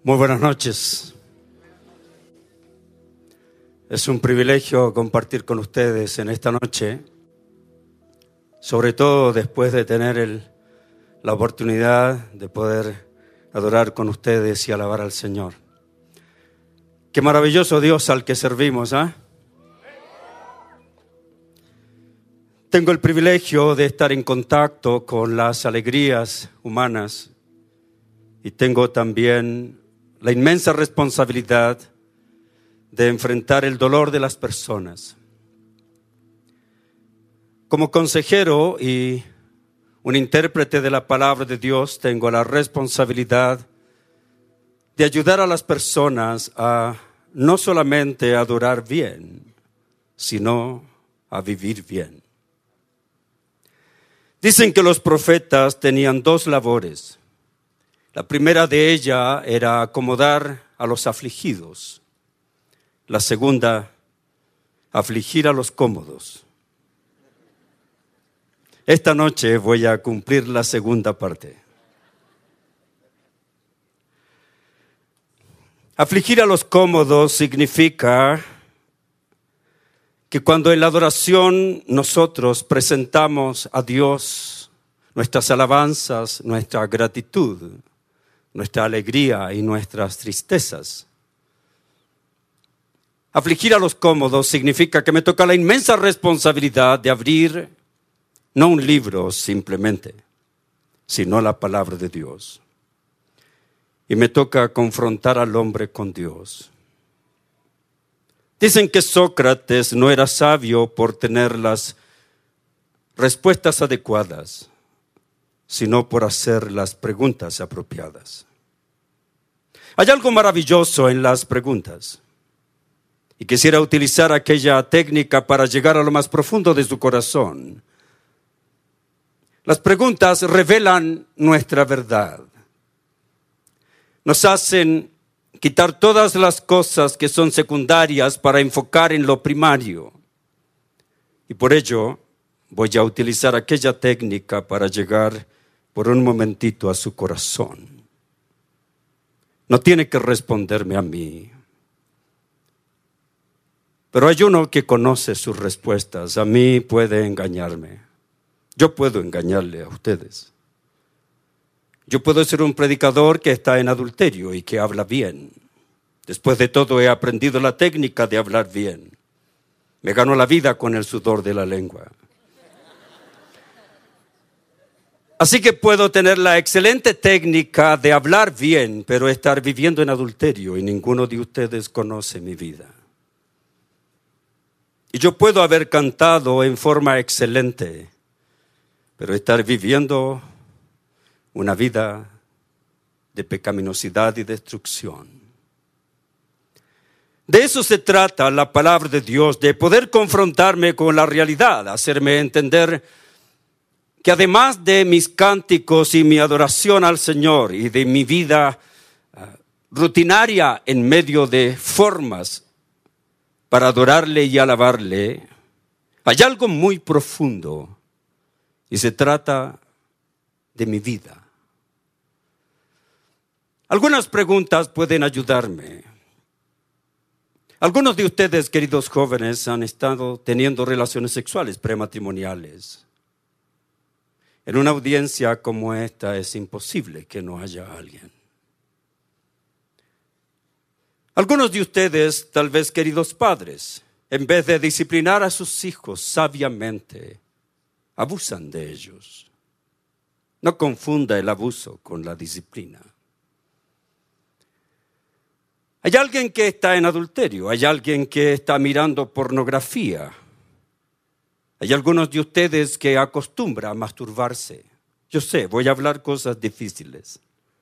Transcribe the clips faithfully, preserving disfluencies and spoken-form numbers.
Muy buenas noches. Es un privilegio compartir con ustedes en esta noche, sobre todo después de tener el, la oportunidad de poder adorar con ustedes y alabar al Señor. Qué maravilloso Dios al que servimos, ¿ah? ¿eh? Tengo el privilegio de estar en contacto con las alegrías humanas y tengo también la inmensa responsabilidad de enfrentar el dolor de las personas. Como consejero y un intérprete de la palabra de Dios, tengo la responsabilidad de ayudar a las personas a no solamente adorar bien, sino a vivir bien. Dicen que los profetas tenían dos labores. La primera de ellas era acomodar a los afligidos. La segunda, afligir a los cómodos. Esta noche voy a cumplir la segunda parte. Afligir a los cómodos significa que cuando en la adoración nosotros presentamos a Dios nuestras alabanzas, nuestra gratitud, nuestra alegría y nuestras tristezas. Afligir a los cómodos significa que me toca la inmensa responsabilidad de abrir no un libro simplemente, sino la palabra de Dios. Y me toca confrontar al hombre con Dios. Dicen que Sócrates no era sabio por tener las respuestas adecuadas, sino por hacer las preguntas apropiadas. Hay algo maravilloso en las preguntas. Y quisiera utilizar aquella técnica para llegar a lo más profundo de su corazón. Las preguntas revelan nuestra verdad. Nos hacen quitar todas las cosas que son secundarias para enfocar en lo primario. Y por ello voy a utilizar aquella técnica para llegar por un momentito a su corazón. No tiene que responderme a mí. Pero hay uno que conoce sus respuestas. A mí puede engañarme. Yo puedo engañarle a ustedes. Yo puedo ser un predicador que está en adulterio y que habla bien. Después de todo he aprendido la técnica de hablar bien. Me gano la vida con el sudor de la lengua. Así que puedo tener la excelente técnica de hablar bien, pero estar viviendo en adulterio y ninguno de ustedes conoce mi vida. Y yo puedo haber cantado en forma excelente, pero estar viviendo una vida de pecaminosidad y destrucción. De eso se trata la palabra de Dios, de poder confrontarme con la realidad, hacerme entender que además de mis cánticos y mi adoración al Señor y de mi vida uh, rutinaria en medio de formas para adorarle y alabarle, hay algo muy profundo y se trata de mi vida. Algunas preguntas pueden ayudarme. Algunos de ustedes, queridos jóvenes, han estado teniendo relaciones sexuales prematrimoniales. En una audiencia como esta es imposible que no haya alguien. Algunos de ustedes, tal vez queridos padres, en vez de disciplinar a sus hijos sabiamente, abusan de ellos. No confunda el abuso con la disciplina. Hay alguien que está en adulterio, hay alguien que está mirando pornografía. Hay algunos de ustedes que acostumbran a masturbarse. Yo sé, voy a hablar cosas difíciles.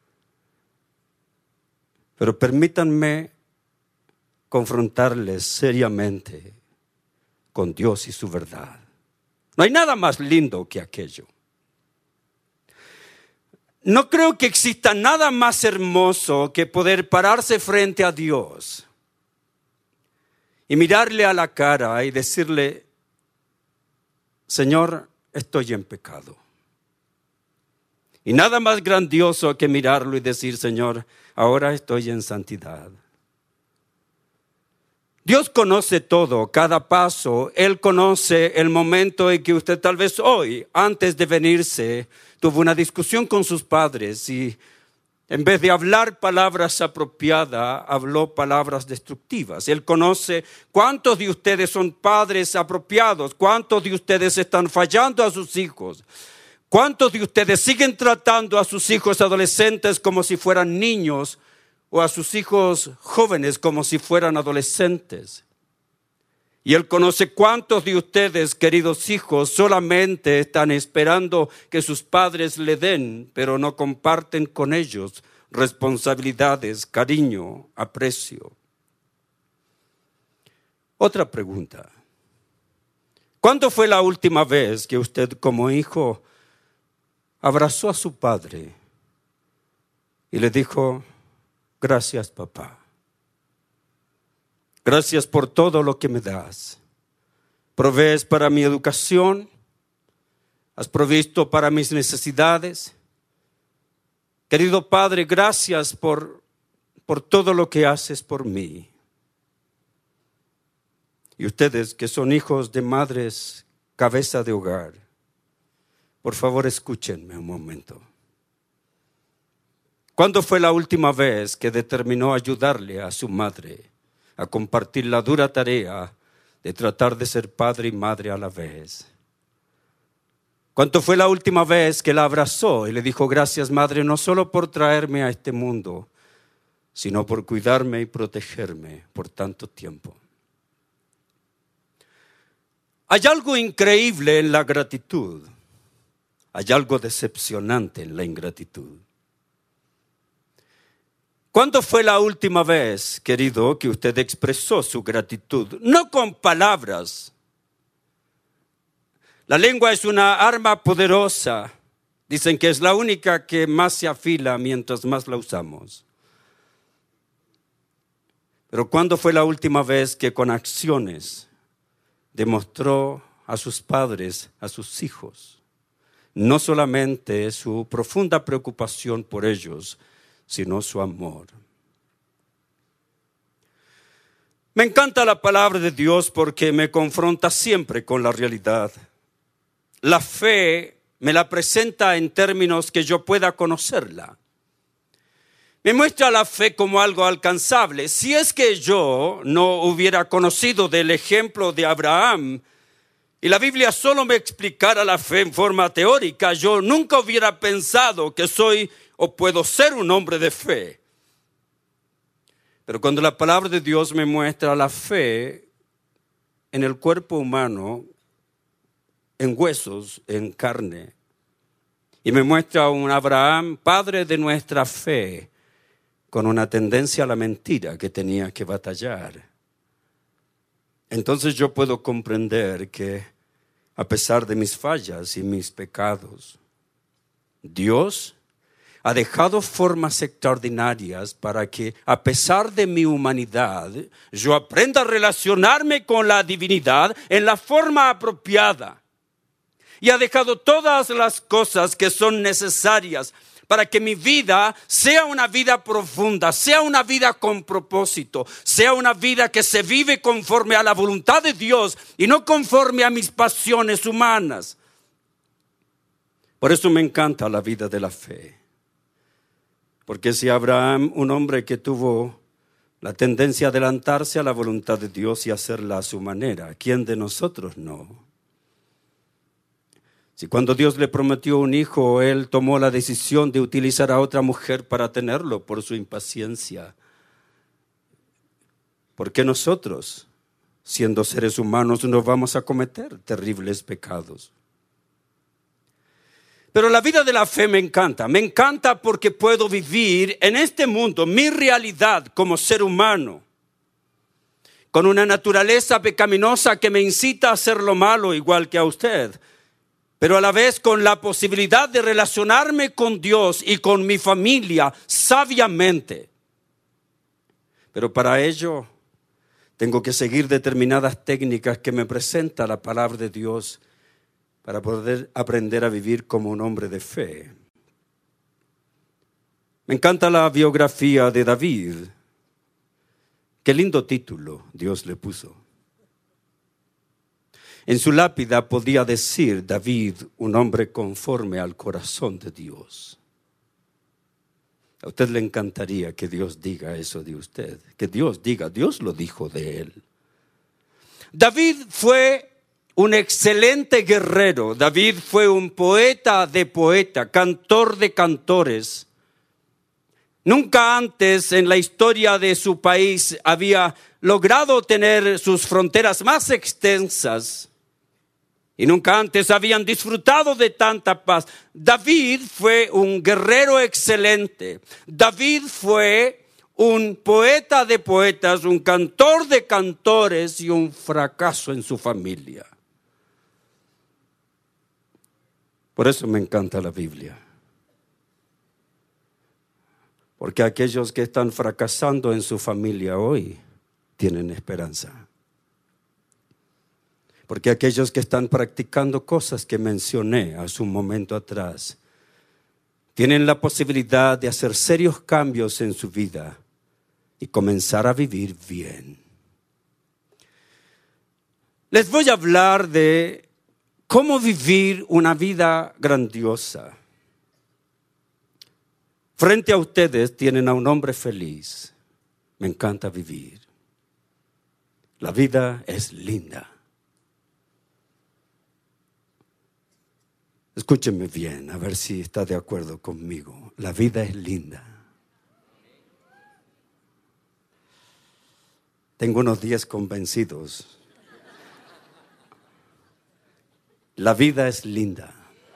Pero permítanme confrontarles seriamente con Dios y su verdad. No hay nada más lindo que aquello. No creo que exista nada más hermoso que poder pararse frente a Dios y mirarle a la cara y decirle: Señor, estoy en pecado. Y nada más grandioso que mirarlo y decir, Señor, ahora estoy en santidad. Dios conoce todo, cada paso. Él conoce el momento en que usted tal vez hoy, antes de venirse, tuvo una discusión con sus padres y en vez de hablar palabras apropiadas, habló palabras destructivas. Él conoce cuántos de ustedes son padres apropiados, cuántos de ustedes están fallando a sus hijos, cuántos de ustedes siguen tratando a sus hijos adolescentes como si fueran niños o a sus hijos jóvenes como si fueran adolescentes. Y Él conoce cuántos de ustedes, queridos hijos, solamente están esperando que sus padres le den, pero no comparten con ellos responsabilidades, cariño, aprecio. Otra pregunta. ¿Cuándo fue la última vez que usted como hijo abrazó a su padre y le dijo, gracias papá? Gracias por todo lo que me das. Provees para mi educación. Has provisto para mis necesidades. Querido Padre, gracias por, por todo lo que haces por mí. Y ustedes que son hijos de madres, cabeza de hogar, por favor escúchenme un momento. ¿Cuándo fue la última vez que determinó ayudarle a su madre a compartir la dura tarea de tratar de ser padre y madre a la vez? ¿Cuándo fue la última vez que la abrazó y le dijo, gracias madre, no solo por traerme a este mundo, sino por cuidarme y protegerme por tanto tiempo? Hay algo increíble en la gratitud. Hay algo decepcionante en la ingratitud. ¿Cuándo fue la última vez, querido, que usted expresó su gratitud? No con palabras. La lengua es una arma poderosa. Dicen que es la única que más se afila mientras más la usamos. Pero ¿cuándo fue la última vez que con acciones demostró a sus padres, a sus hijos, no solamente su profunda preocupación por ellos, sino su amor? Me encanta la palabra de Dios porque me confronta siempre con la realidad. La fe me la presenta en términos que yo pueda conocerla. Me muestra la fe como algo alcanzable. Si es que yo no hubiera conocido del ejemplo de Abraham y la Biblia solo me explicara la fe en forma teórica, yo nunca hubiera pensado que soy o puedo ser un hombre de fe. Pero cuando la palabra de Dios me muestra la fe en el cuerpo humano, en huesos, en carne, y me muestra a un Abraham, padre de nuestra fe, con una tendencia a la mentira que tenía que batallar, entonces yo puedo comprender que a pesar de mis fallas y mis pecados, Dios ha dejado formas extraordinarias para que, a pesar de mi humanidad, yo aprenda a relacionarme con la divinidad en la forma apropiada. Y ha dejado todas las cosas que son necesarias para que mi vida sea una vida profunda, sea una vida con propósito, sea una vida que se vive conforme a la voluntad de Dios y no conforme a mis pasiones humanas. Por eso me encanta la vida de la fe. Porque si Abraham, un hombre que tuvo la tendencia a adelantarse a la voluntad de Dios y hacerla a su manera, ¿quién de nosotros no? Si cuando Dios le prometió un hijo, él tomó la decisión de utilizar a otra mujer para tenerlo por su impaciencia, ¿por qué nosotros, siendo seres humanos, no vamos a cometer terribles pecados? Pero la vida de la fe me encanta, me encanta porque puedo vivir en este mundo mi realidad como ser humano, con una naturaleza pecaminosa que me incita a hacer lo malo igual que a usted, pero a la vez con la posibilidad de relacionarme con Dios y con mi familia sabiamente. Pero para ello tengo que seguir determinadas técnicas que me presenta la palabra de Dios para poder aprender a vivir como un hombre de fe. Me encanta la biografía de David. Qué lindo título Dios le puso. En su lápida podía decir David, un hombre conforme al corazón de Dios. A usted le encantaría que Dios diga eso de usted, que Dios diga, Dios lo dijo de él. David fue un excelente guerrero. David fue un poeta de poetas, cantor de cantores. Nunca antes en la historia de su país había logrado tener sus fronteras más extensas. Y nunca antes habían disfrutado de tanta paz. David fue un guerrero excelente. David fue un poeta de poetas, un cantor de cantores y un fracaso en su familia. Por eso me encanta la Biblia. Porque aquellos que están fracasando en su familia hoy tienen esperanza. Porque aquellos que están practicando cosas que mencioné hace un momento atrás, tienen la posibilidad de hacer serios cambios en su vida y comenzar a vivir bien. Les voy a hablar de cómo vivir una vida grandiosa. Frente a ustedes tienen a un hombre feliz. Me encanta vivir. La vida es linda. Escúcheme bien, a ver si está de acuerdo conmigo. La vida es linda. Tengo unos días convencidos. La vida es linda.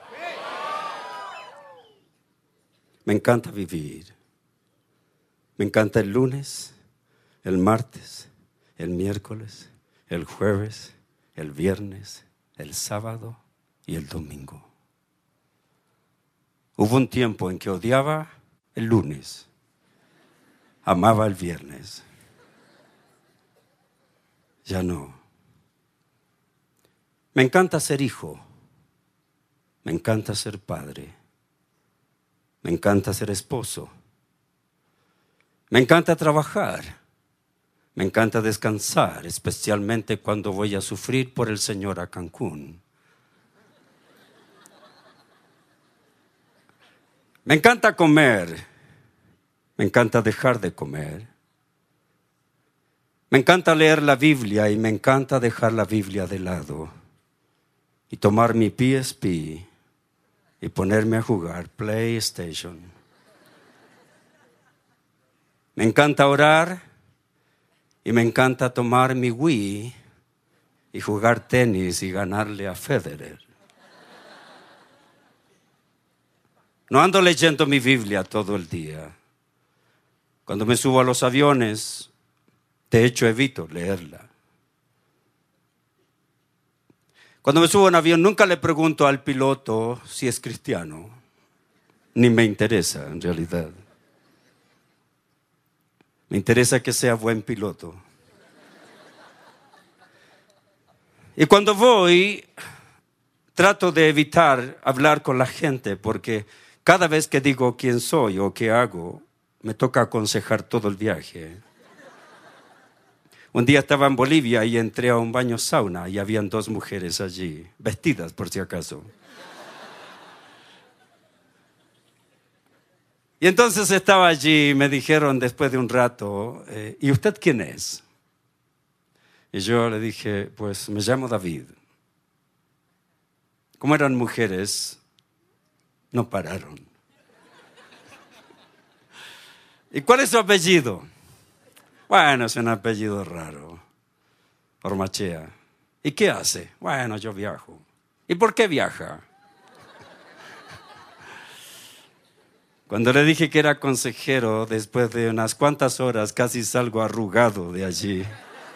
Me encanta vivir. Me encanta el lunes, el martes, el miércoles, el jueves, el viernes, el sábado y el domingo. Hubo un tiempo en que odiaba el lunes, amaba el viernes. Ya no. Me encanta ser hijo, me encanta ser padre, me encanta ser esposo, me encanta trabajar, me encanta descansar, especialmente cuando voy a sufrir por el Señor a Cancún. Me encanta comer, me encanta dejar de comer. Me encanta leer la Biblia y me encanta dejar la Biblia de lado y tomar mi P S P y ponerme a jugar PlayStation. Me encanta orar y me encanta tomar mi Wii y jugar tenis y ganarle a Federer. No ando leyendo mi Biblia todo el día. Cuando me subo a los aviones, de hecho evito leerla. Cuando me subo a un avión, nunca le pregunto al piloto si es cristiano. Ni me interesa, en realidad. Me interesa que sea buen piloto. Y cuando voy, trato de evitar hablar con la gente porque cada vez que digo quién soy o qué hago, me toca aconsejar todo el viaje. Un día estaba en Bolivia y entré a un baño sauna y habían dos mujeres allí, vestidas por si acaso. Y entonces estaba allí y me dijeron después de un rato, eh, ¿y usted quién es? Y yo le dije, pues me llamo David. Como eran mujeres, no pararon. ¿Y cuál es su apellido? Bueno, es un apellido raro. Ormachea. ¿Y qué hace? Bueno, yo viajo. ¿Y por qué viaja? Cuando le dije que era consejero, después de unas cuantas horas casi salgo arrugado de allí.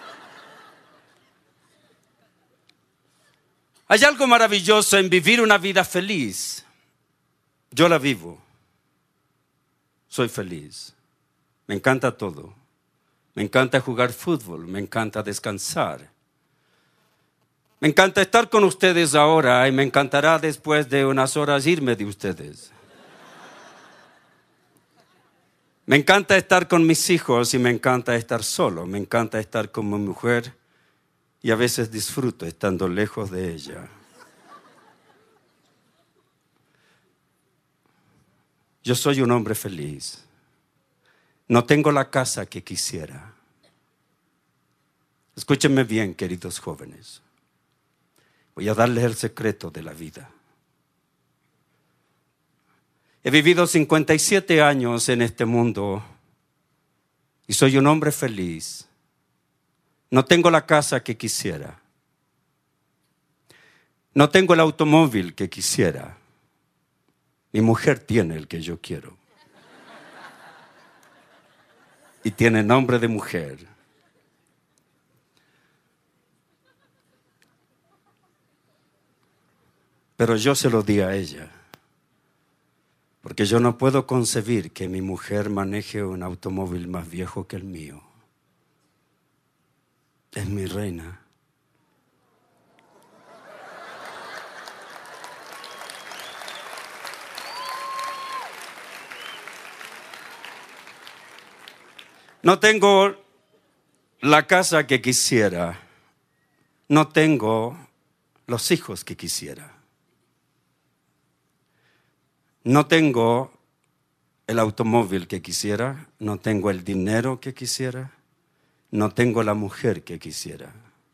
Hay algo maravilloso en vivir una vida feliz. Yo la vivo. Soy feliz. Me encanta todo. Me encanta jugar fútbol. Me encanta descansar. Me encanta estar con ustedes ahora y me encantará después de unas horas irme de ustedes. Me encanta estar con mis hijos y me encanta estar solo. Me encanta estar con mi mujer y a veces disfruto estando lejos de ella. Yo soy un hombre feliz. No tengo la casa que quisiera. Escúchenme bien, queridos jóvenes. Voy a darles el secreto de la vida. He vivido cincuenta y siete años en este mundo y soy un hombre feliz. No tengo la casa que quisiera. No tengo el automóvil que quisiera. Mi mujer tiene el que yo quiero. Y tiene nombre de mujer. Pero yo se lo di a ella. Porque yo no puedo concebir que mi mujer maneje un automóvil más viejo que el mío. Es mi reina. No tengo la casa que quisiera. No tengo los hijos que quisiera. No tengo el automóvil que quisiera, no tengo el dinero que quisiera, no tengo la mujer que quisiera.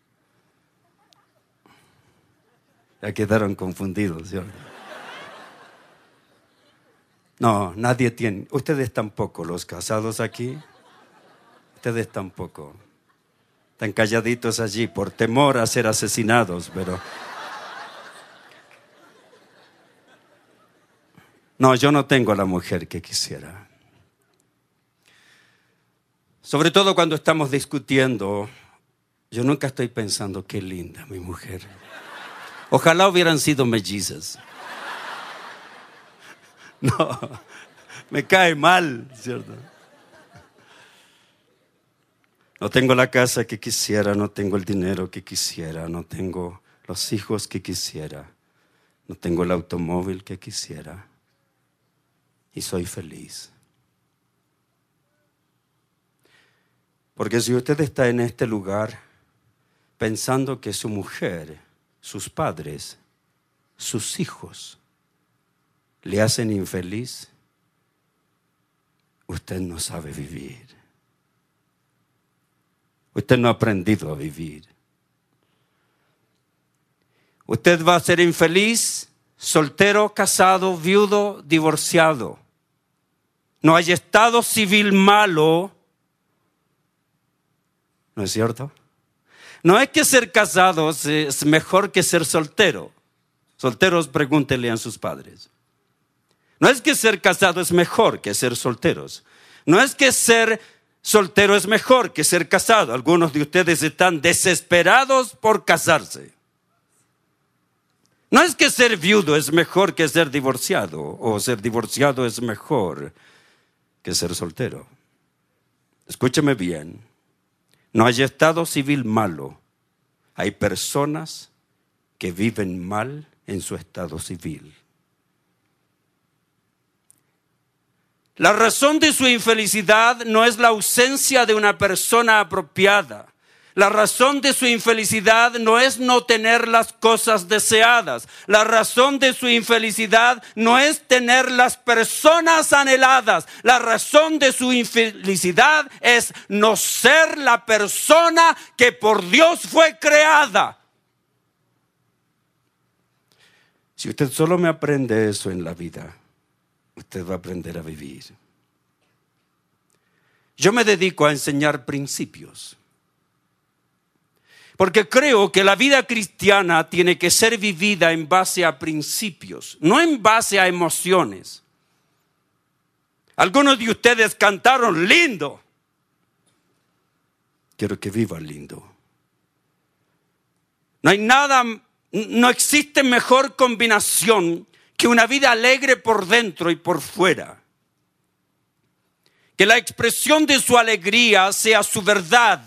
Ya quedaron confundidos, ¿cierto? No, nadie tiene. Ustedes tampoco, los casados aquí. Ustedes tampoco. Están calladitos allí por temor a ser asesinados, pero... No, yo no tengo la mujer que quisiera. Sobre todo cuando estamos discutiendo, yo nunca estoy pensando, qué linda mi mujer. Ojalá hubieran sido mellizas. No, me cae mal, ¿cierto? No tengo la casa que quisiera, no tengo el dinero que quisiera, no tengo los hijos que quisiera, no tengo el automóvil que quisiera. Y soy feliz. Porque si usted está en este lugar pensando que su mujer, sus padres, sus hijos le hacen infeliz, usted no sabe vivir. Usted no ha aprendido a vivir. Usted va a ser infeliz, soltero, casado, viudo, divorciado. No hay estado civil malo. ¿No es cierto? No es que ser casados es mejor que ser soltero. Solteros, pregúntenle a sus padres. No es que ser casado es mejor que ser solteros. No es que ser soltero es mejor que ser casado. Algunos de ustedes están desesperados por casarse. No es que ser viudo es mejor que ser divorciado, o ser divorciado es mejor que ser soltero. Escúcheme bien. No hay estado civil malo. Hay personas que viven mal en su estado civil. La razón de su infelicidad no es la ausencia de una persona apropiada. La razón de su infelicidad no es no tener las cosas deseadas. La razón de su infelicidad no es tener las personas anheladas. La razón de su infelicidad es no ser la persona que por Dios fue creada. Si usted solo me aprende eso en la vida, usted va a aprender a vivir. Yo me dedico a enseñar principios. Porque creo que la vida cristiana tiene que ser vivida en base a principios, no en base a emociones. Algunos de ustedes cantaron lindo. Quiero que vivan lindo. No hay nada, no existe mejor combinación que una vida alegre por dentro y por fuera. Que la expresión de su alegría sea su verdad.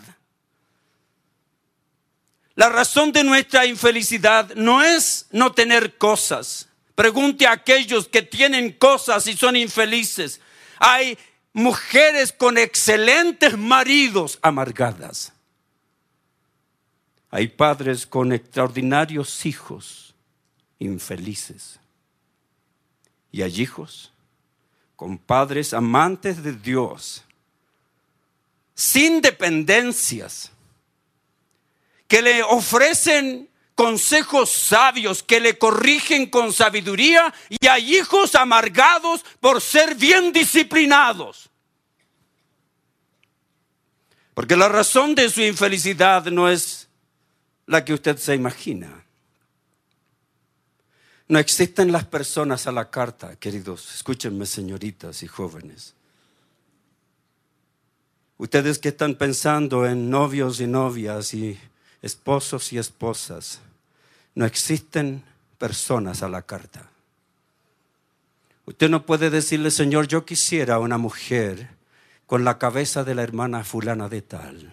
La razón de nuestra infelicidad no es no tener cosas. Pregunte a aquellos que tienen cosas y son infelices. Hay mujeres con excelentes maridos amargadas. Hay padres con extraordinarios hijos infelices. Y hay hijos con padres amantes de Dios, sin dependencias, que le ofrecen consejos sabios, que le corrigen con sabiduría, y hay hijos amargados por ser bien disciplinados. Porque la razón de su infelicidad no es la que usted se imagina. No existen las personas a la carta, queridos. Escúchenme, señoritas y jóvenes. Ustedes que están pensando en novios y novias y esposos y esposas, no existen personas a la carta. Usted no puede decirle, Señor, yo quisiera una mujer con la cabeza de la hermana fulana de tal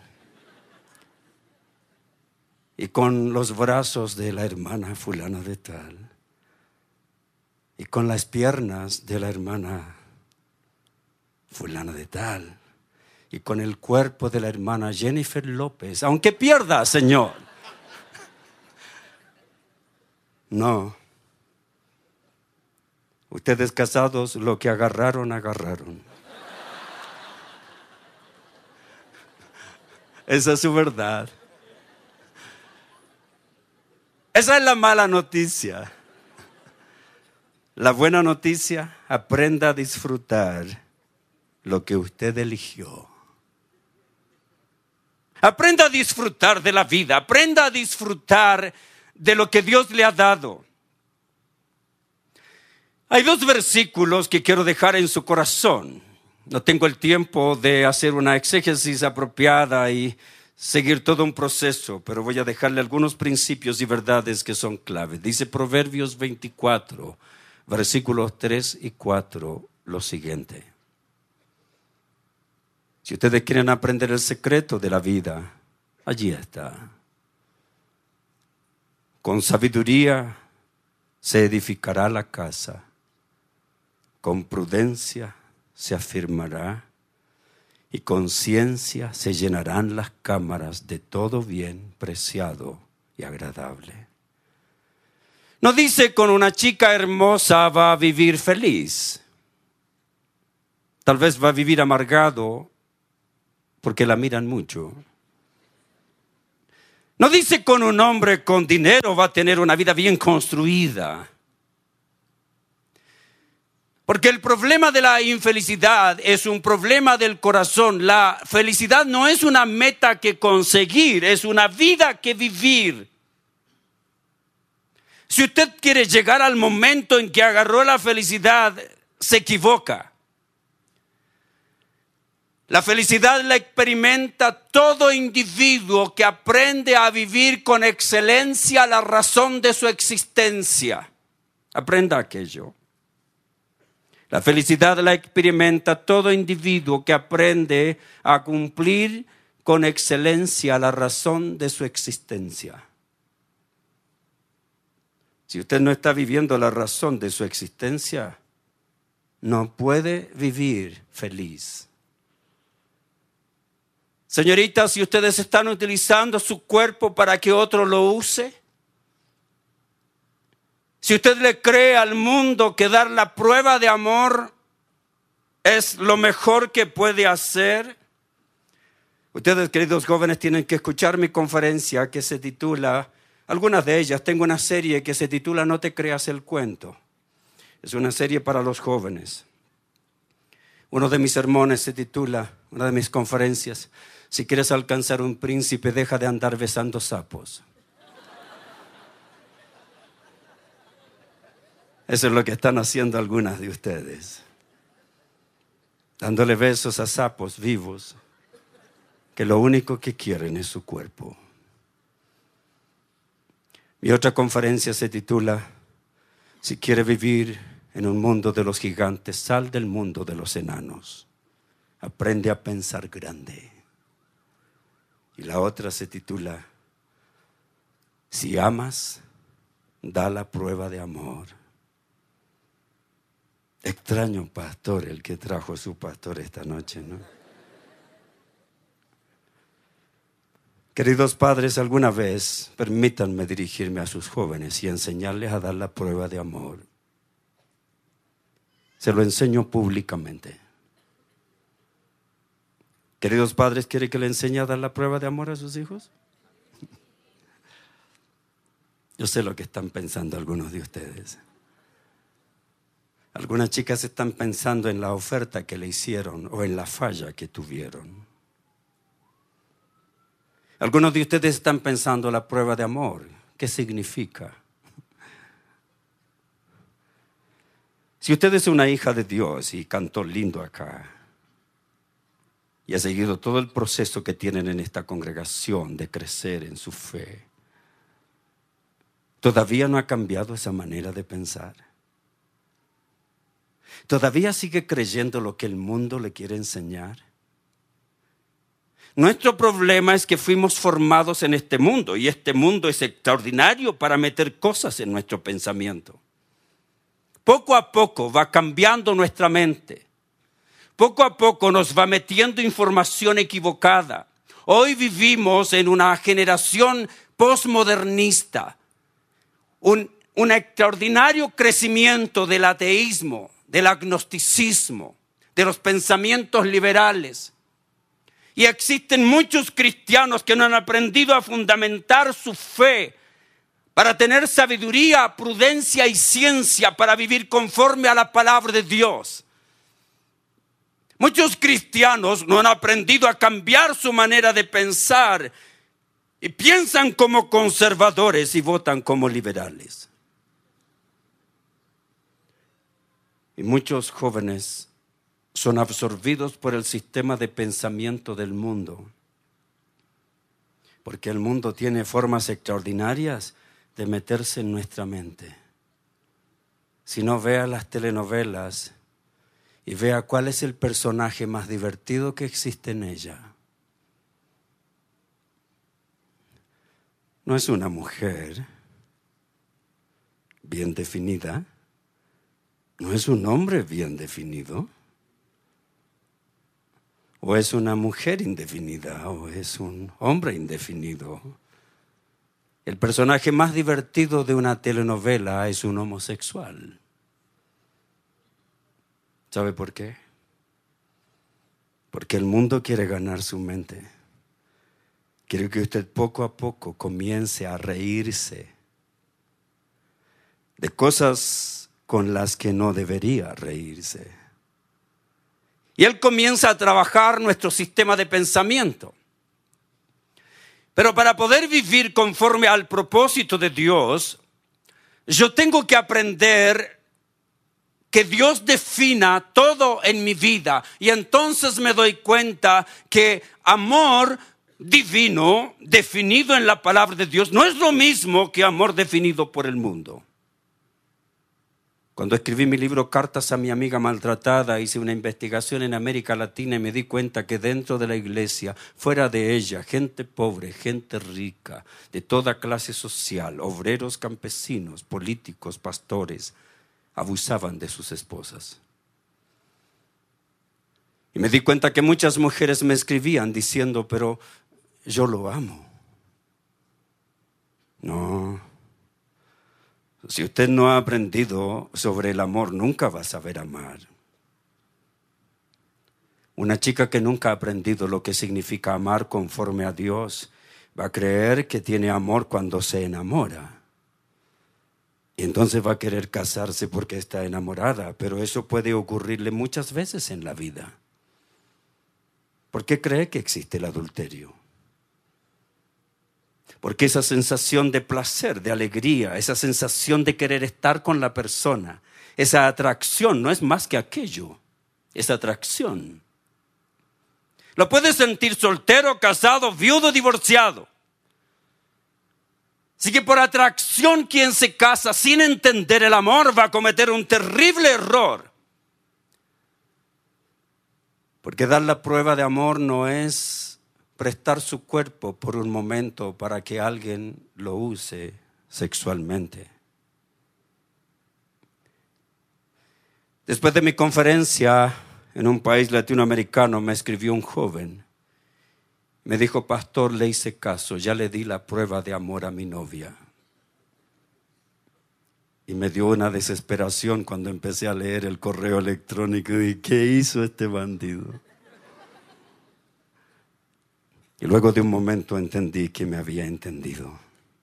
y con los brazos de la hermana fulana de tal y con las piernas de la hermana fulana de tal y con el cuerpo de la hermana Jennifer López, aunque pierda, Señor. No. Ustedes casados, lo que agarraron, agarraron. Esa es su verdad. Esa es la mala noticia. La buena noticia, aprenda a disfrutar lo que usted eligió. Aprenda a disfrutar de la vida, aprenda a disfrutar de lo que Dios le ha dado. Hay dos versículos que quiero dejar en su corazón. No tengo el tiempo de hacer una exégesis apropiada y seguir todo un proceso, pero voy a dejarle algunos principios y verdades que son clave. Dice Proverbios veinticuatro, versículos tres y cuatro, lo siguiente. Si ustedes quieren aprender el secreto de la vida, allí está. Con sabiduría se edificará la casa, con prudencia se afirmará y con ciencia se llenarán las cámaras de todo bien preciado y agradable. No dice con una chica hermosa va a vivir feliz. Tal vez va a vivir amargado porque la miran mucho. No dice con un hombre con dinero va a tener una vida bien construida. Porque el problema de la infelicidad es un problema del corazón. La felicidad no es una meta que conseguir, es una vida que vivir. Si usted quiere llegar al momento en que agarró la felicidad, se equivoca. La felicidad la experimenta todo individuo que aprende a vivir con excelencia la razón de su existencia. Aprenda aquello. La felicidad la experimenta todo individuo que aprende a cumplir con excelencia la razón de su existencia. Si usted no está viviendo la razón de su existencia, no puede vivir feliz. Señoritas, si ustedes están utilizando su cuerpo para que otro lo use, si usted le cree al mundo que dar la prueba de amor es lo mejor que puede hacer, ustedes, queridos jóvenes, tienen que escuchar mi conferencia que se titula, algunas de ellas, tengo una serie que se titula No te creas el cuento. Es una serie para los jóvenes. Uno de mis sermones se titula, una de mis conferencias, Si quieres alcanzar un príncipe, deja de andar besando sapos. Eso es lo que están haciendo algunas de ustedes. Dándole besos a sapos vivos, que lo único que quieren es su cuerpo. Mi otra conferencia se titula, Si quieres vivir en un mundo de los gigantes, sal del mundo de los enanos. Aprende a pensar grande. Y la otra se titula, Si amas, da la prueba de amor. Extraño pastor el que trajo a su pastor esta noche, ¿no? Queridos padres, alguna vez permítanme dirigirme a sus jóvenes y enseñarles a dar la prueba de amor. Se lo enseño públicamente. Queridos padres, ¿quiere que le enseñe a dar la prueba de amor a sus hijos? Yo sé lo que están pensando algunos de ustedes. Algunas chicas están pensando en la oferta que le hicieron o en la falla que tuvieron. Algunos de ustedes están pensando la prueba de amor. ¿Qué significa? Si usted es una hija de Dios y cantó lindo acá y ha seguido todo el proceso que tienen en esta congregación de crecer en su fe, ¿todavía no ha cambiado esa manera de pensar? ¿Todavía sigue creyendo lo que el mundo le quiere enseñar? Nuestro problema es que fuimos formados en este mundo y este mundo es extraordinario para meter cosas en nuestro pensamiento. Poco a poco va cambiando nuestra mente. Poco a poco nos va metiendo información equivocada. Hoy vivimos en una generación postmodernista. Un, un extraordinario crecimiento del ateísmo, del agnosticismo, de los pensamientos liberales. Y existen muchos cristianos que no han aprendido a fundamentar su fe para tener sabiduría, prudencia y ciencia para vivir conforme a la palabra de Dios. Muchos cristianos no han aprendido a cambiar su manera de pensar y piensan como conservadores y votan como liberales. Y muchos jóvenes son absorbidos por el sistema de pensamiento del mundo, porque el mundo tiene formas extraordinarias de meterse en nuestra mente. Si no, vea las telenovelas y vea cuál es el personaje más divertido que existe en ella. No es una mujer bien definida, no es un hombre bien definido, o es una mujer indefinida, o es un hombre indefinido. El personaje más divertido de una telenovela es un homosexual. ¿Sabe por qué? Porque el mundo quiere ganar su mente. Quiere que usted poco a poco comience a reírse de cosas con las que no debería reírse. Y él comienza a trabajar nuestro sistema de pensamiento. Pero para poder vivir conforme al propósito de Dios, yo tengo que aprender que Dios defina todo en mi vida. Y entonces me doy cuenta que amor divino, definido en la palabra de Dios, no es lo mismo que amor definido por el mundo. Cuando escribí mi libro Cartas a mi amiga maltratada, hice una investigación en América Latina y me di cuenta que dentro de la iglesia, fuera de ella, gente pobre, gente rica, de toda clase social, obreros, campesinos, políticos, pastores, abusaban de sus esposas. Y me di cuenta que muchas mujeres me escribían diciendo, pero yo lo amo. No. Si usted no ha aprendido sobre el amor, nunca va a saber amar. Una chica que nunca ha aprendido lo que significa amar conforme a Dios, va a creer que tiene amor cuando se enamora. Y entonces va a querer casarse porque está enamorada, pero eso puede ocurrirle muchas veces en la vida. ¿Por qué cree que existe el adulterio? Porque esa sensación de placer, de alegría, esa sensación de querer estar con la persona, esa atracción no es más que aquello, esa atracción. Lo puede sentir soltero, casado, viudo, divorciado. Así que por atracción quien se casa sin entender el amor va a cometer un terrible error. Porque dar la prueba de amor no es prestar su cuerpo por un momento para que alguien lo use sexualmente. Después de mi conferencia en un país latinoamericano, me escribió un joven. Me dijo: pastor, le hice caso, ya le di la prueba de amor a mi novia. Y me dio una desesperación cuando empecé a leer el correo electrónico y ¿qué hizo este bandido? Y luego de un momento entendí que me había entendido.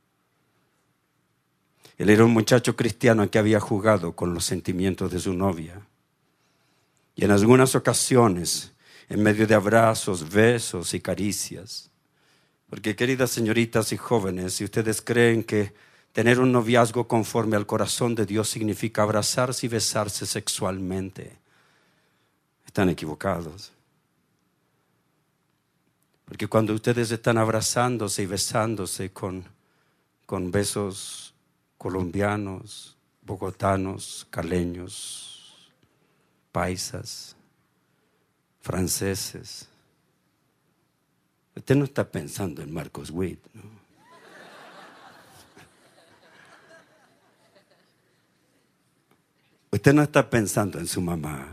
Él era un muchacho cristiano que había jugado con los sentimientos de su novia. Y en algunas ocasiones, en medio de abrazos, besos y caricias. Porque, queridas señoritas y jóvenes, si ustedes creen que tener un noviazgo conforme al corazón de Dios significa abrazarse y besarse sexualmente, están equivocados. Porque cuando ustedes están abrazándose y besándose con, con besos colombianos, bogotanos, caleños, paisas, franceses, usted no está pensando en Marcos Witt, ¿no? Usted no está pensando en su mamá.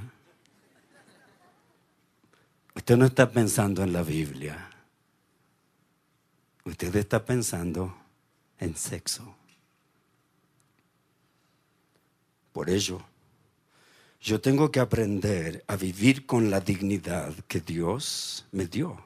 Usted no está pensando en la Biblia. Usted está pensando en sexo. Por ello, yo tengo que aprender a vivir con la dignidad que Dios me dio.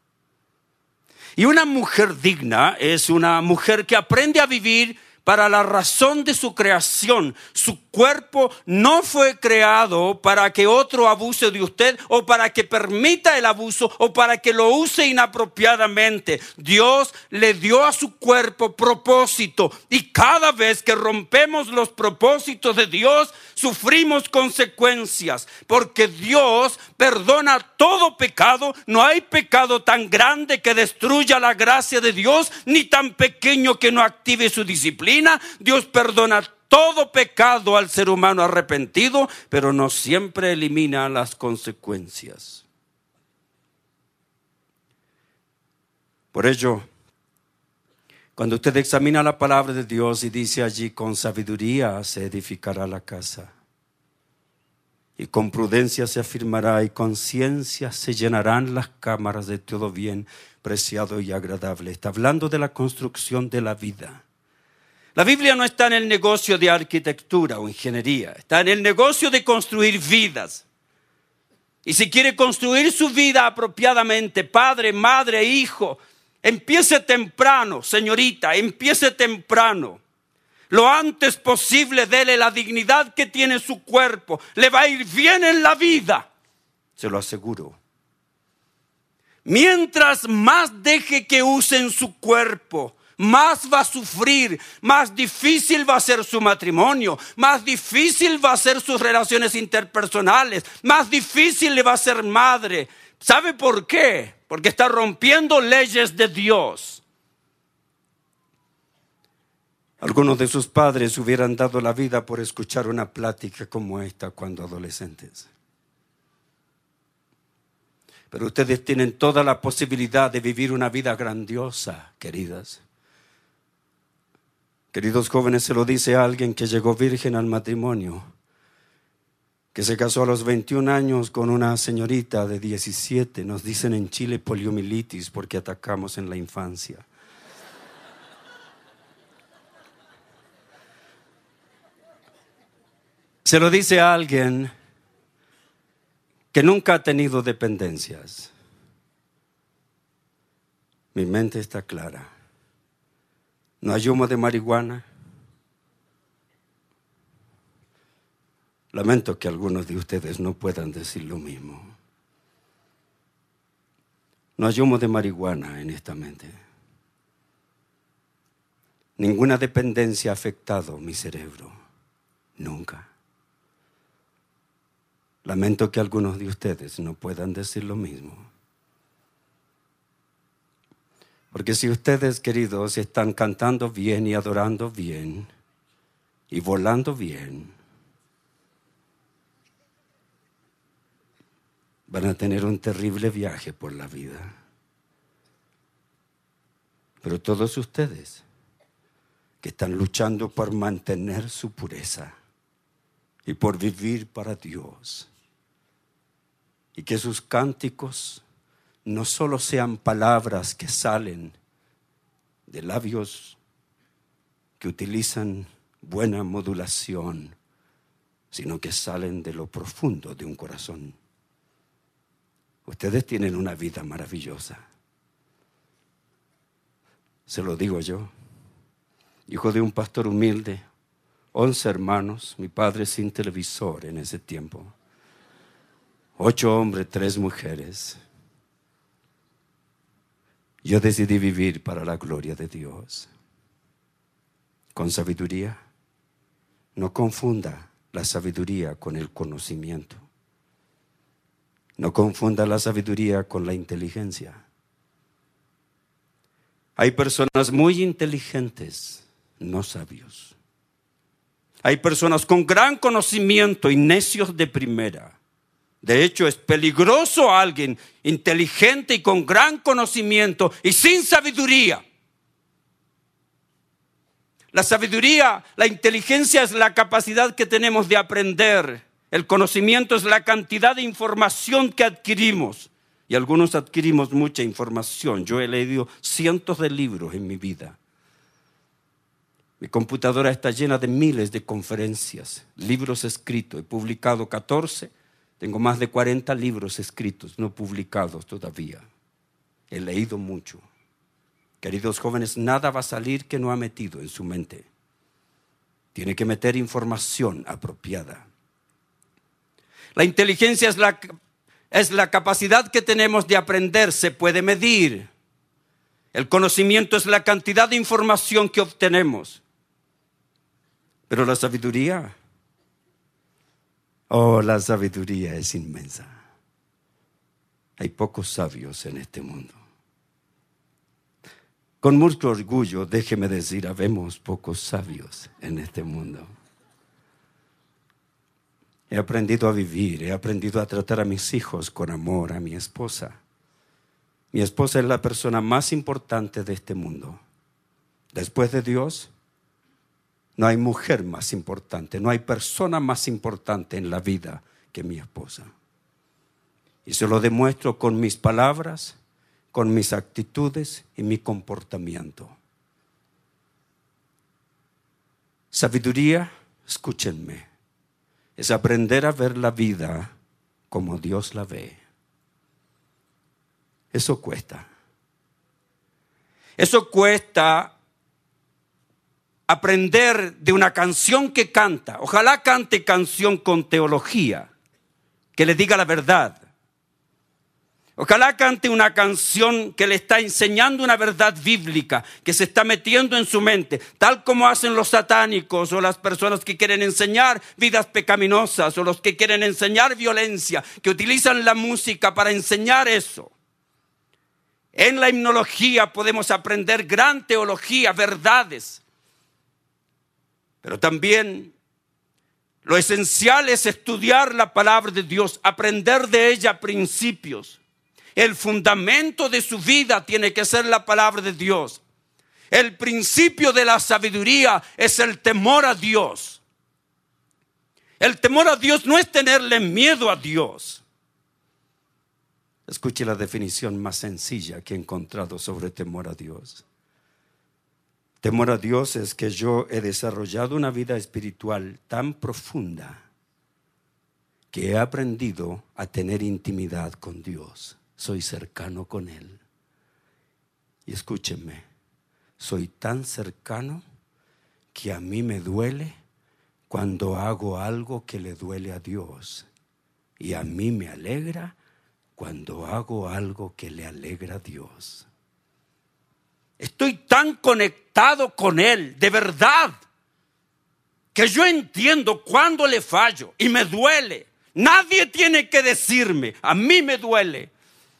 Y una mujer digna es una mujer que aprende a vivir para la razón de su creación. Su cuerpo no fue creado para que otro abuse de usted o para que permita el abuso o para que lo use inapropiadamente. Dios le dio a su cuerpo propósito y cada vez que rompemos los propósitos de Dios, sufrimos consecuencias, porque Dios perdona todo pecado. No hay pecado tan grande que destruya la gracia de Dios, ni tan pequeño que no active su disciplina. Dios perdona todo pecado al ser humano arrepentido, pero no siempre elimina las consecuencias. Por ello, cuando usted examina la palabra de Dios y dice allí: con sabiduría se edificará la casa, y con prudencia se afirmará, y con ciencia se llenarán las cámaras de todo bien preciado y agradable. Está hablando de la construcción de la vida. La Biblia no está en el negocio de arquitectura o ingeniería, está en el negocio de construir vidas. Y si quiere construir su vida apropiadamente, padre, madre, hijo, empiece temprano, señorita, empiece temprano. Lo antes posible, dele la dignidad que tiene su cuerpo. Le va a ir bien en la vida, se lo aseguro. Mientras más deje que usen su cuerpo, más va a sufrir, más difícil va a ser su matrimonio, más difícil va a ser sus relaciones interpersonales, más difícil le va a ser madre. ¿Sabe por qué? Porque está rompiendo leyes de Dios. Algunos de sus padres hubieran dado la vida por escuchar una plática como esta cuando adolescentes. Pero ustedes tienen toda la posibilidad de vivir una vida grandiosa, queridas. Queridos jóvenes, se lo dice a alguien que llegó virgen al matrimonio, que se casó a los veintiún años con una señorita de diecisiete. Nos dicen en Chile poliomielitis porque atacamos en la infancia. Se lo dice a alguien que nunca ha tenido dependencias. Mi mente está clara. No hay humo de marihuana. Lamento que algunos de ustedes no puedan decir lo mismo. No hay humo de marihuana en esta mente. Ninguna dependencia ha afectado mi cerebro. Nunca. Lamento que algunos de ustedes no puedan decir lo mismo. Porque si ustedes, queridos, están cantando bien y adorando bien y volando bien, van a tener un terrible viaje por la vida. Pero todos ustedes que están luchando por mantener su pureza, y por vivir para Dios. Y que sus cánticos no solo sean palabras que salen de labios que utilizan buena modulación, sino que salen de lo profundo de un corazón. Ustedes tienen una vida maravillosa. Se lo digo yo, hijo de un pastor humilde, once hermanos, mi padre sin televisor en ese tiempo, ocho hombres, tres mujeres. Yo decidí vivir para la gloria de Dios, con sabiduría. No confunda la sabiduría con el conocimiento. No confunda la sabiduría con la inteligencia. Hay personas muy inteligentes, no sabios. Hay personas con gran conocimiento y necios de primera. De hecho, es peligroso alguien inteligente y con gran conocimiento y sin sabiduría. La sabiduría, la inteligencia es la capacidad que tenemos de aprender. El conocimiento es la cantidad de información que adquirimos. Y algunos adquirimos mucha información. Yo he leído cientos de libros en mi vida. Mi computadora está llena de miles de conferencias, libros escritos. He publicado catorce. Tengo más de cuarenta libros escritos, no publicados todavía. He leído mucho. Queridos jóvenes, nada va a salir que no ha metido en su mente. Tiene que meter información apropiada. La inteligencia es la, es la capacidad que tenemos de aprender, se puede medir. El conocimiento es la cantidad de información que obtenemos. Pero la sabiduría, oh, la sabiduría es inmensa. Hay pocos sabios en este mundo. Con mucho orgullo, déjeme decir, habemos pocos sabios en este mundo. He aprendido a vivir, he aprendido a tratar a mis hijos con amor, a mi esposa. Mi esposa es la persona más importante de este mundo. Después de Dios, no hay mujer más importante, no hay persona más importante en la vida que mi esposa. Y se lo demuestro con mis palabras, con mis actitudes y mi comportamiento. Sabiduría, escúchenme, es aprender a ver la vida como Dios la ve. Eso cuesta. Eso cuesta aprender de una canción que canta. Ojalá cante canción con teología, que le diga la verdad. Ojalá cante una canción que le está enseñando una verdad bíblica, que se está metiendo en su mente, tal como hacen los satánicos o las personas que quieren enseñar vidas pecaminosas o los que quieren enseñar violencia, que utilizan la música para enseñar eso. En la himnología podemos aprender gran teología, verdades, pero también lo esencial es estudiar la palabra de Dios, aprender de ella principios. El fundamento de su vida tiene que ser la palabra de Dios. El principio de la sabiduría es el temor a Dios. El temor a Dios no es tenerle miedo a Dios. Escuche la definición más sencilla que he encontrado sobre temor a Dios. Temor a Dios es que yo he desarrollado una vida espiritual tan profunda que he aprendido a tener intimidad con Dios. Soy cercano con Él. Y escúchenme, soy tan cercano que a mí me duele cuando hago algo que le duele a Dios. Y a mí me alegra cuando hago algo que le alegra a Dios. Estoy tan conectado con Él, de verdad, que yo entiendo cuando le fallo y me duele. Nadie tiene que decirme, a mí me duele.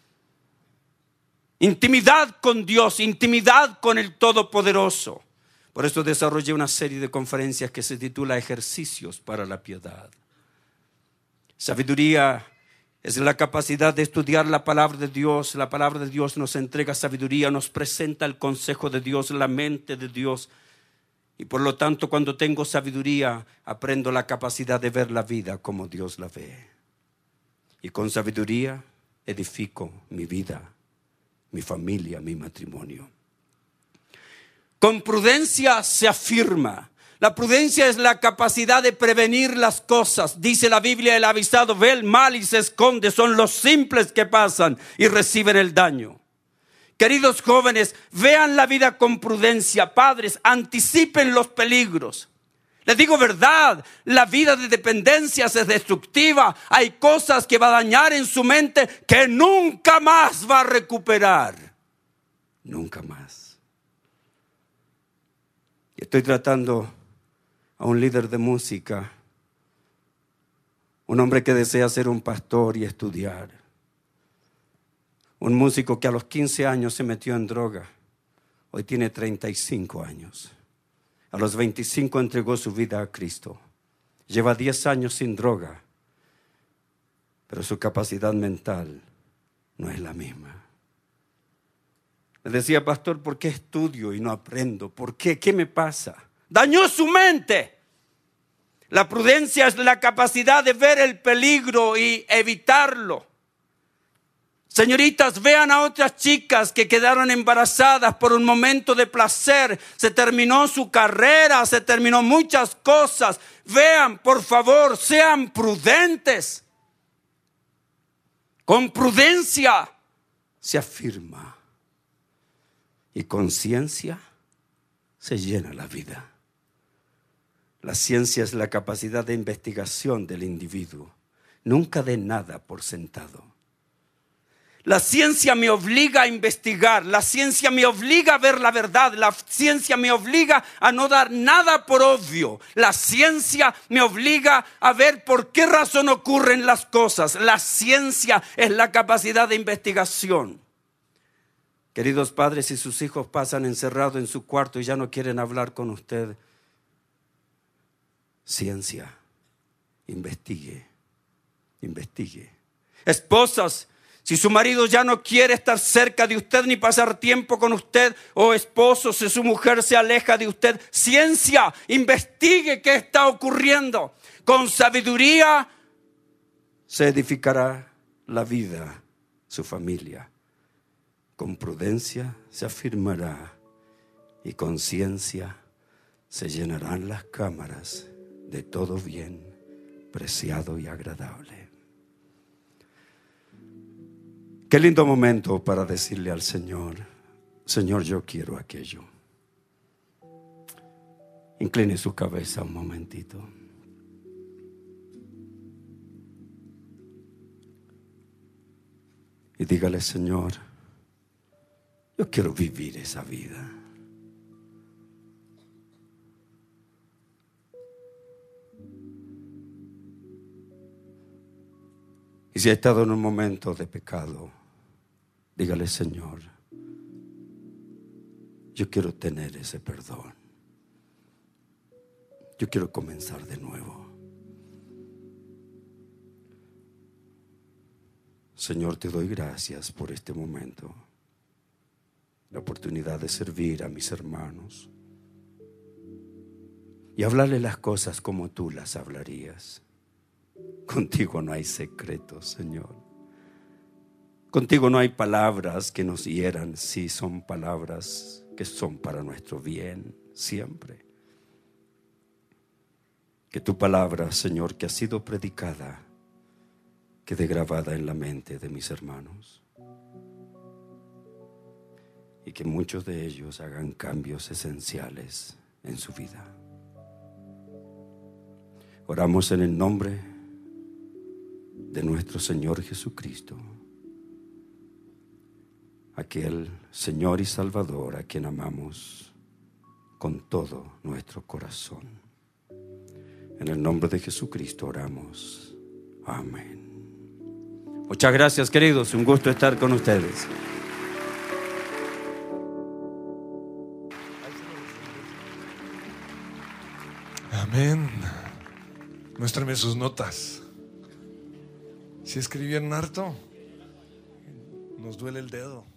Intimidad con Dios, intimidad con el Todopoderoso. Por eso desarrollé una serie de conferencias que se titula Ejercicios para la Piedad. Sabiduría es la capacidad de estudiar la palabra de Dios. La palabra de Dios nos entrega sabiduría, nos presenta el consejo de Dios, la mente de Dios. Y por lo tanto, cuando tengo sabiduría, aprendo la capacidad de ver la vida como Dios la ve. Y con sabiduría edifico mi vida, mi familia, mi matrimonio. Con prudencia se afirma. La prudencia es la capacidad de prevenir las cosas. Dice la Biblia, el avisado ve el mal y se esconde. Son los simples que pasan y reciben el daño. Queridos jóvenes, vean la vida con prudencia. Padres, anticipen los peligros. Les digo verdad, la vida de dependencias es destructiva. Hay cosas que va a dañar en su mente que nunca más va a recuperar. Nunca más. Y estoy tratando a un líder de música, un hombre que desea ser un pastor y estudiar. Un músico que a los quince años se metió en droga. Hoy tiene treinta y cinco años. A los veinticinco entregó su vida a Cristo. Lleva diez años sin droga, pero su capacidad mental no es la misma. Le decía, pastor, ¿por qué estudio y no aprendo? ¿Por qué? ¿Qué me pasa? Dañó su mente. La prudencia es la capacidad de ver el peligro y evitarlo. Señoritas, vean a otras chicas que quedaron embarazadas por un momento de placer. Se terminó su carrera, se terminó muchas cosas. Vean, por favor, sean prudentes. Con prudencia se afirma. Y con ciencia se llena la vida. La ciencia es la capacidad de investigación del individuo. Nunca dé nada por sentado. La ciencia me obliga a investigar, la ciencia me obliga a ver la verdad, la ciencia me obliga a no dar nada por obvio. La ciencia me obliga a ver por qué razón ocurren las cosas. La ciencia es la capacidad de investigación. Queridos padres, si sus hijos pasan encerrados en su cuarto y ya no quieren hablar con usted, ciencia, investigue, investigue. Esposas, si su marido ya no quiere estar cerca de usted ni pasar tiempo con usted, o esposo, si su mujer se aleja de usted, ciencia, investigue qué está ocurriendo. Con sabiduría se edificará la vida, su familia. Con prudencia se afirmará y con ciencia se llenarán las cámaras de todo bien, preciado y agradable. Qué lindo momento para decirle al Señor, Señor, yo quiero aquello. Incline su cabeza un momentito. Y dígale, Señor, yo quiero vivir esa vida. Y si ha estado en un momento de pecado, dígale, Señor, yo quiero tener ese perdón. Yo quiero comenzar de nuevo. Señor, te doy gracias por este momento, la oportunidad de servir a mis hermanos y hablarle las cosas como tú las hablarías. Contigo no hay secretos, Señor. Contigo no hay palabras que nos hieran, sí son palabras que son para nuestro bien siempre. Que tu palabra, Señor, que ha sido predicada, quede grabada en la mente de mis hermanos. Y que muchos de ellos hagan cambios esenciales en su vida. Oramos en el nombre de nuestro Señor Jesucristo, aquel Señor y Salvador a quien amamos con todo nuestro corazón. En el nombre de Jesucristo oramos. Amén. Muchas gracias, queridos. Un gusto estar con ustedes. Amén. Muéstrame sus notas. Si escribieron harto, nos duele el dedo.